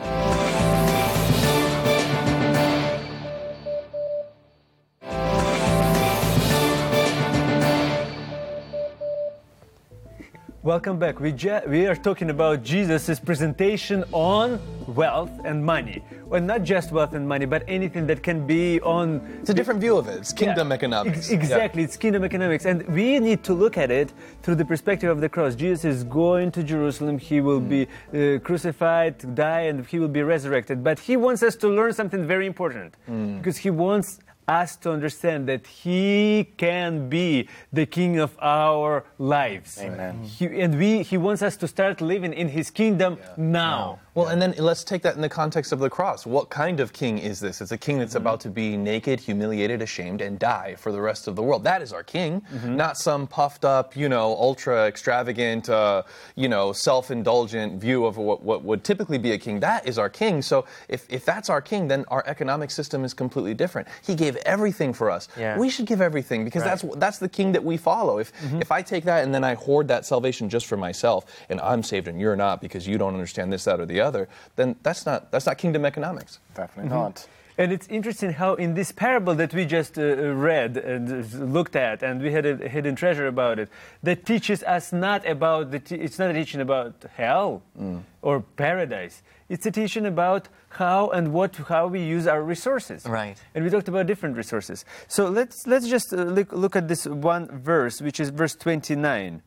Welcome back. We are talking about Jesus' presentation on wealth and money. Well, not just wealth and money, but anything that can be on... It's a different view of it. It's kingdom economics. Exactly, it's kingdom economics. And we need to look at it through the perspective of the cross. Jesus is going to Jerusalem. He will be crucified, die, and he will be resurrected. But he wants us to learn something very important. Because he wants us to understand that he can be the king of our lives. Amen. He wants us to start living in his kingdom now. Well, and then let's take that in the context of the cross. What kind of king is this? It's a king that's about to be naked, humiliated, ashamed, and die for the rest of the world. That is our king, not some puffed up, ultra extravagant, self-indulgent view of what would typically be a king. That is our king. So if that's our king, then our economic system is completely different. He gave everything for us. Yeah. We should give everything, because that's the king that we follow. If I take that and then I hoard that salvation just for myself, and I'm saved and you're not because you don't understand this, that, or the other, then that's not kingdom economics. Definitely not. And it's interesting how in this parable that we just read and looked at, and we had a hidden treasure about it, that teaches us not about it's not a teaching about hell or paradise. It's a teaching about how we use our resources. Right. And we talked about different resources. So let's just look at this one verse, which is verse 29.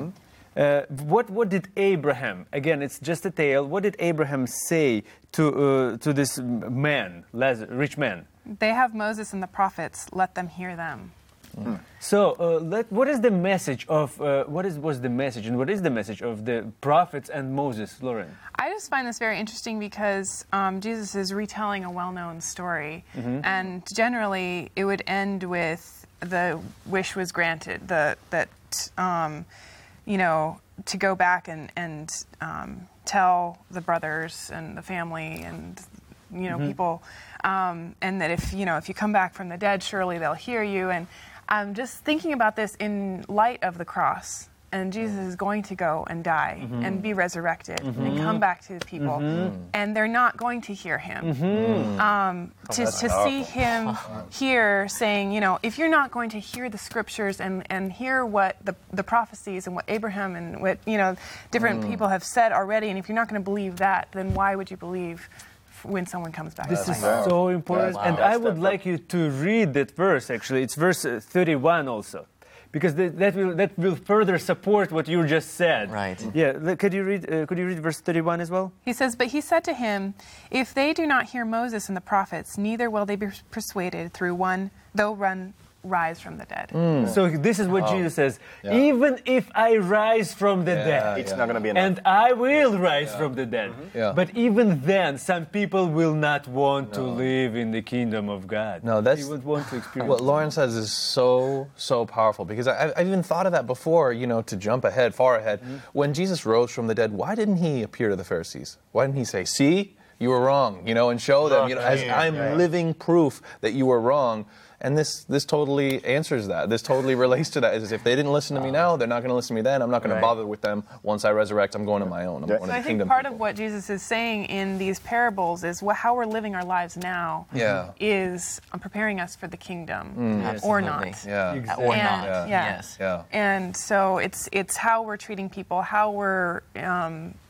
What did Abraham, again, it's just a tale, what did Abraham say to this man, rich man? They have Moses and the prophets, let them hear them. So, what is the message of was the message, and what is the message of the prophets and Moses, Lauren? I just find this very interesting because Jesus is retelling a well-known story, and generally it would end with the wish was granted, to go back and tell the brothers and the family and people, and that if you come back from the dead, surely they'll hear you. And I'm just thinking about this in light of the cross. And Jesus is going to go and die and be resurrected and come back to the people. And they're not going to hear him. To see him here saying, if you're not going to hear the scriptures and hear what the prophecies and what Abraham and what, different people have said already, and if you're not going to believe that, then why would you believe when someone comes back? This is so important. And I would like you to read that verse, actually. It's verse 31 also. Because that will further support what you just said. Right. Yeah. Could you read verse 31 as well? He says, "But he said to him, if they do not hear Moses and the prophets, neither will they be persuaded though one rise from the dead." So this is what Jesus says. Even if I rise from the dead, It's not going to be enough. and I will rise from the dead. But even then, some people will not want to live in the kingdom of God. No, they won't want to experience what Lauren says is so powerful, because I've even thought of that before, to jump ahead, far ahead. When Jesus rose from the dead, why didn't he appear to the Pharisees? Why didn't he say, see, you were wrong, and show them, as I'm living proof that you were wrong. And this totally answers that. This totally relates to that. Is if they didn't listen to me now, they're not going to listen to me then. I'm not going to bother with them once I resurrect. I'm going to my own. I'm going to the I kingdom. think part of what Jesus is saying in these parables is how we're living our lives now is preparing us for the kingdom or not. Or not. Yes. And so it's how we're treating people, how we're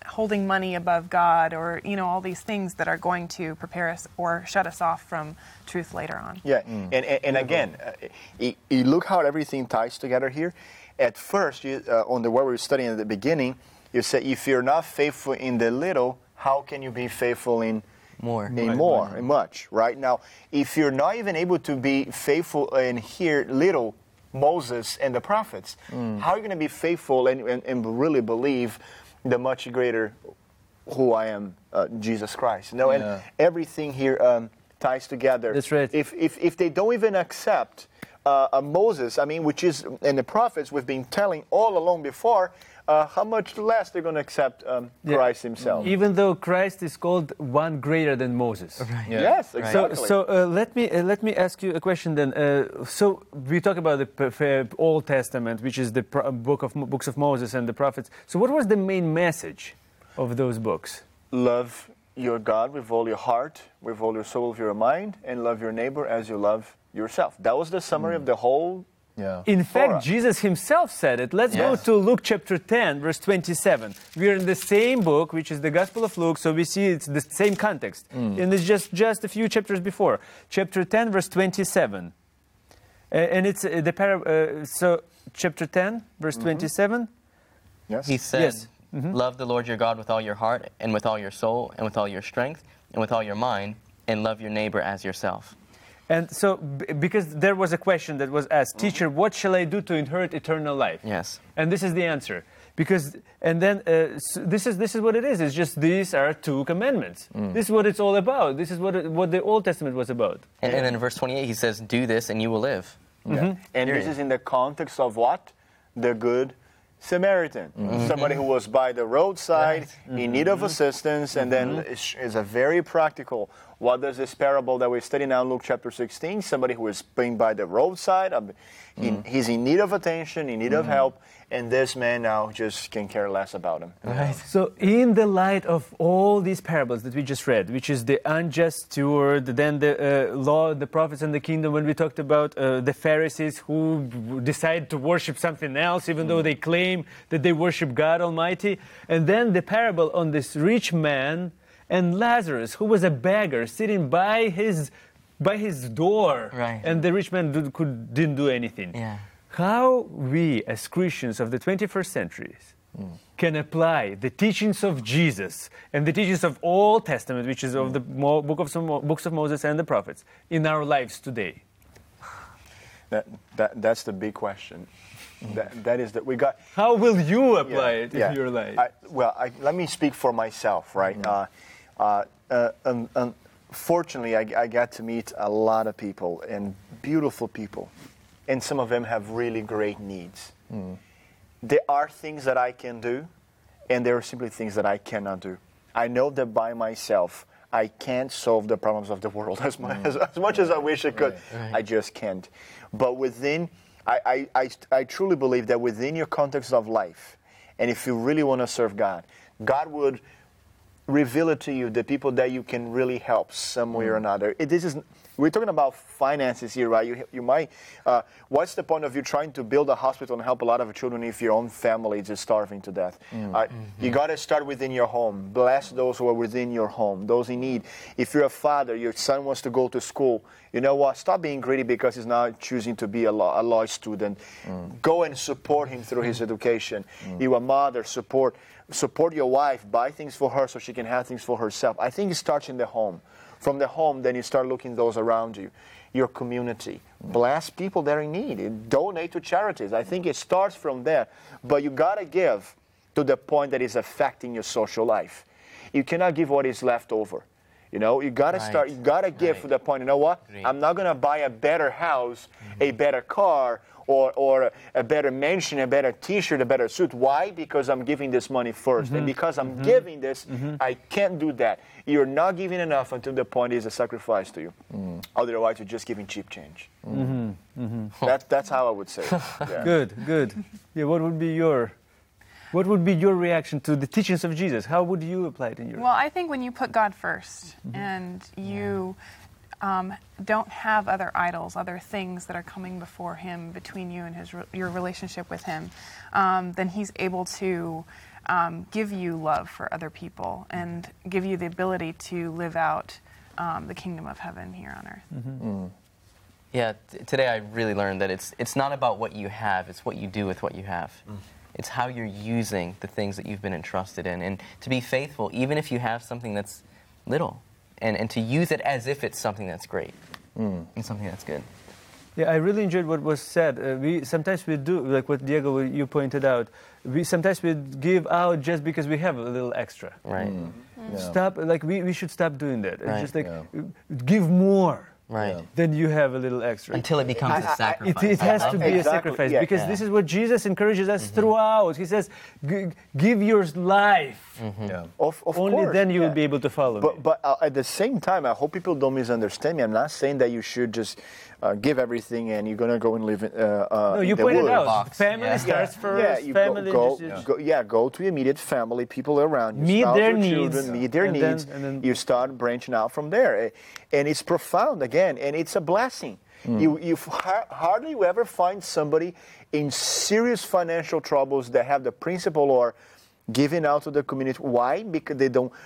holding money above God, or all these things that are going to prepare us or shut us off from truth later on. Yeah, and again, you look how everything ties together here. At first, on the word we were studying at the beginning, you say, if you're not faithful in the little, how can you be faithful in much, right? Now, if you're not even able to be faithful in here, little, Moses and the prophets, how are you going to be faithful and really believe the much greater who I am, Jesus Christ? And everything here ties together. That's right. If they don't even accept Moses, which is, and the prophets we've been telling all along before, how much less they're going to accept Christ himself. Even though Christ is called one greater than Moses. Right. Yeah. Yes, exactly. So let me ask you a question then. So we talk about the Old Testament, which is the books of Moses and the prophets. So what was the main message of those books? Love your God with all your heart, with all your soul, with your mind, and love your neighbor as you love yourself. That was the summary of the whole. Yeah. In fact, Torah. Jesus himself said it. Let's go to Luke chapter 10, verse 27. We are in the same book, which is the Gospel of Luke, so we see it's the same context. And it's just a few chapters before. Chapter 10, verse 27. And it's the parable. So, chapter 10, verse 27. Yes. He said, Yes. love the Lord your God with all your heart, and with all your soul, and with all your strength, and with all your mind, and love your neighbor as yourself. And so, because there was a question that was asked, Teacher, what shall I do to inherit eternal life? Yes. And this is the answer. Because, and then so this is what it is. It's just these are 2 commandments. This is what it's all about. This is what the Old Testament was about. And then in verse 28, he says, do this and you will live. And this is in the context of what? The Good Samaritan. Somebody who was by the roadside, in need of assistance, and then is a very practical. What does this parable that we study now in Luke chapter 16? Somebody who is being by the roadside, he's in need of attention, in need of help, and this man now just can care less about him. Right. So in the light of all these parables that we just read, which is the unjust steward, then the law, the prophets, and the kingdom, when we talked about the Pharisees who decide to worship something else, even though they claim that they worship God Almighty, and then the parable on this rich man and Lazarus, who was a beggar sitting by his door, Right. and the rich man didn't do anything. Yeah. How we, as Christians of the 21st centuries, can apply the teachings of Jesus and the teachings of Old Testament, which is of the books of Moses and the prophets, in our lives today? That's the big question. That is that we got. How will you apply it in your life? Let me speak for myself, right? Fortunately, I got to meet a lot of people, and beautiful people, and some of them have really great needs. There are things that I can do, and there are simply things that I cannot do. I know that by myself, I can't solve the problems of the world as much as I wish I could. Right. I just can't. But within, I truly believe that within your context of life, and if you really want to serve God, God would reveal it to you, the people that you can really help some way or another. We're talking about finances here, right? You might. What's the point of you trying to build a hospital and help a lot of children if your own family is just starving to death? You got to start within your home. Bless those who are within your home, those in need. If you're a father, your son wants to go to school. You know what? Stop being greedy because he's not choosing to be a law student. Go and support him through his education. You're a mother, support your wife. Buy things for her so she can have things for herself. I think it starts in the home. From the home, then you start looking those around you, your community. Bless people that are in need. Donate to charities. I think it starts from there. But you got to give to the point that is affecting your social life. You cannot give what is left over. You know, you got to start, you got to give to the point, you know what? I'm not going to buy a better house, a better car, or a better mansion, a better t-shirt, a better suit. Why? Because I'm giving this money first. And because I'm giving this, I can't do that. You're not giving enough until the point is a sacrifice to you. Otherwise, you're just giving cheap change. That's how I would say it. Yeah. Good. Yeah, what would be your reaction to the teachings of Jesus? How would you apply it in your life? Well, I think when you put God first and you don't have other idols, other things that are coming before Him between you and your relationship with Him, then He's able to give you love for other people and give you the ability to live out the kingdom of heaven here on earth. Yeah, today I really learned that it's not about what you have, it's what you do with what you have. It's how you're using the things that you've been entrusted in, and to be faithful, even if you have something that's little, and to use it as if it's something that's great and something that's good. Yeah, I really enjoyed what was said. Sometimes we do, like what Diego, you pointed out, sometimes we give out just because we have a little extra. Right. Yeah. Stop, like we should stop doing that. Right. Just like give more. Right. Then you have a little extra. Until it becomes a sacrifice. It has to be a Exactly, sacrifice yeah. because this is what Jesus encourages us throughout. He says, give your life. Yeah. Of Only course, then you yeah. will be able to follow me. But at the same time, I hope people don't misunderstand me. I'm not saying that you should just give everything and you're gonna go and live in no, you the pointed woods. out. Family starts first. Yeah, you family go to your immediate family, people around you. Meet spouse their or needs. children, meet their And needs. then- you start branching out from there. And it's profound, again, and it's a blessing. You hardly ever find somebody in serious financial troubles that have the principle or giving out to the community. Why? Because they don't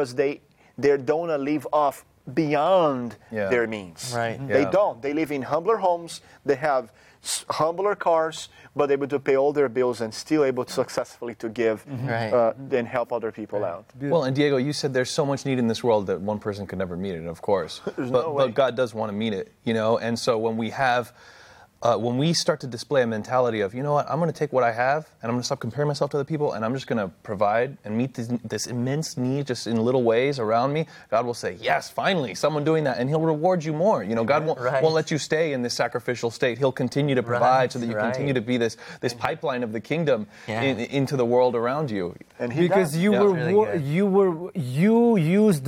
live off beyond their means. Right. They don't. They live in humbler homes. They have humbler cars, but able to pay all their bills and still able to successfully to give and help other people out. Well, and Diego, you said there's so much need in this world that one person could never meet it, of course. But God does want to meet it, you know. And so when we start to display a mentality of, you know what, I'm going to take what I have and I'm going to stop comparing myself to other people and I'm just going to provide and meet this immense need just in little ways around me, God will say, yes, finally, someone doing that, and He'll reward you more. You know, God won't let you stay in this sacrificial state. He'll continue to provide so that you continue to be this pipeline of the kingdom into the world around you. And He because does. you used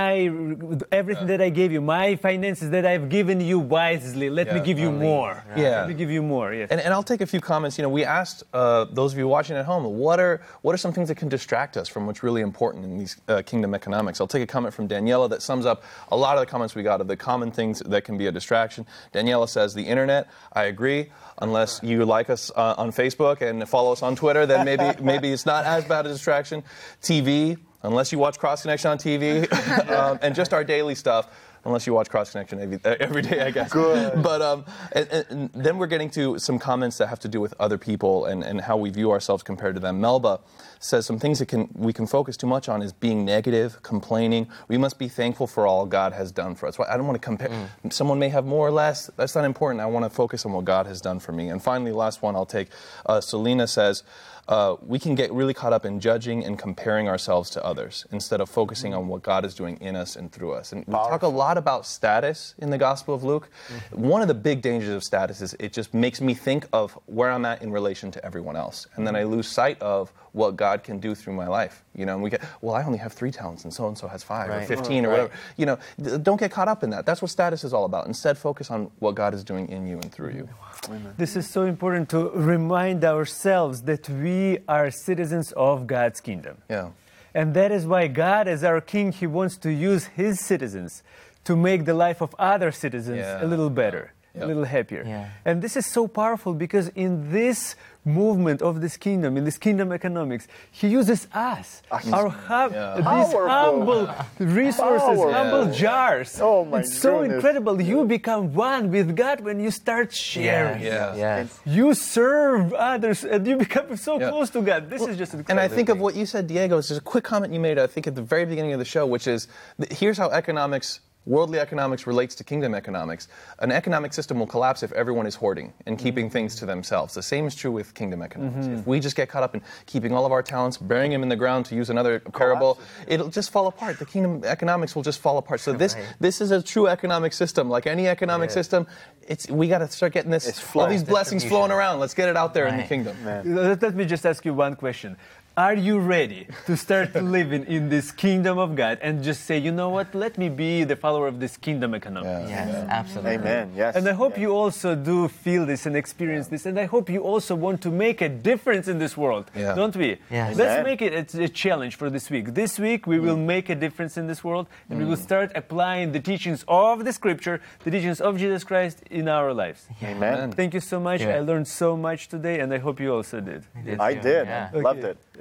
everything that I gave you, my finances that I've given you wisely. Let me give you more. Yeah. Let me give you more. Yes. And I'll take a few comments. You know, we asked those of you watching at home, what are some things that can distract us from what's really important in these kingdom economics? I'll take a comment from Daniela that sums up a lot of the comments we got of the common things that can be a distraction. Daniela says, the internet, I agree. Unless you like us on Facebook and follow us on Twitter, then maybe it's not as bad a distraction. TV, unless you watch Cross Connection on TV, and just our daily stuff. Unless you watch Cross Connection every day, I guess. Good. But and then we're getting to some comments that have to do with other people and how we view ourselves compared to them. Melba says some things that we can focus too much on is being negative, complaining. We must be thankful for all God has done for us. I don't want to compare. Someone may have more or less. That's not important. I want to focus on what God has done for me. And finally, last one I'll take. Selena says, we can get really caught up in judging and comparing ourselves to others instead of focusing on what God is doing in us and through us. And we talk a lot about status in the Gospel of Luke. One of the big dangers of status is it just makes me think of where I'm at in relation to everyone else. And then I lose sight of what God can do through my life. You know, and we get, well, I only have 3 talents and so has 5 or 15 or whatever. You know, don't get caught up in that. That's what status is all about. Instead, focus on what God is doing in you and through you. This is so important to remind ourselves that we are citizens of God's kingdom. Yeah. And that is why God, as our King, He wants to use His citizens to make the life of other citizens a little better, a little happier. Yeah. And this is so powerful because in this movement of this kingdom, in this kingdom economics, He uses us, our these humble resources, humble jars. Oh my It's so goodness. incredible. You become one with God when you start sharing. Yes. You serve others and you become so close to God. This is just incredible. And I think of what you said, Diego, is just a quick comment you made, I think, at the very beginning of the show, which is, here's how worldly economics relates to kingdom economics. An economic system will collapse if everyone is hoarding and keeping things to themselves. The same is true with kingdom economics. If we just get caught up in keeping all of our talents, burying them in the ground, to use another parable, it'll just fall apart. The kingdom economics will just fall apart. So this is a true economic system. Like any economic system, we got to start getting all these blessings flowing around. Let's get it out there in the kingdom. Let me just ask you one question. Are you ready to start living in this kingdom of God and just say, you know what, let me be the follower of this kingdom economics? Yes, absolutely. Amen. Yes. And I hope you also do feel this and experience this. And I hope you also want to make a difference in this world, don't we? Yes. Let's Amen. make it a challenge for this week. This week we will make a difference in this world and we will start applying the teachings of the Scripture, the teachings of Jesus Christ in our lives. Amen. Thank you so much. I learned so much today and I hope you also did. I did. Yeah. Loved it.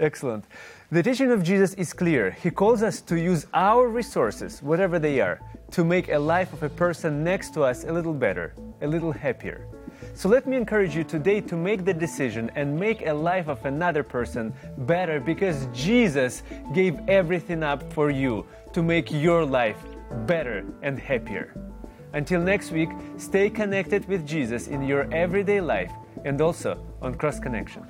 Excellent. The teaching of Jesus is clear. He calls us to use our resources, whatever they are, to make a life of a person next to us a little better, a little happier. So let me encourage you today to make the decision and make a life of another person better, because Jesus gave everything up for you to make your life better and happier. Until next week, stay connected with Jesus in your everyday life and also on Cross Connection.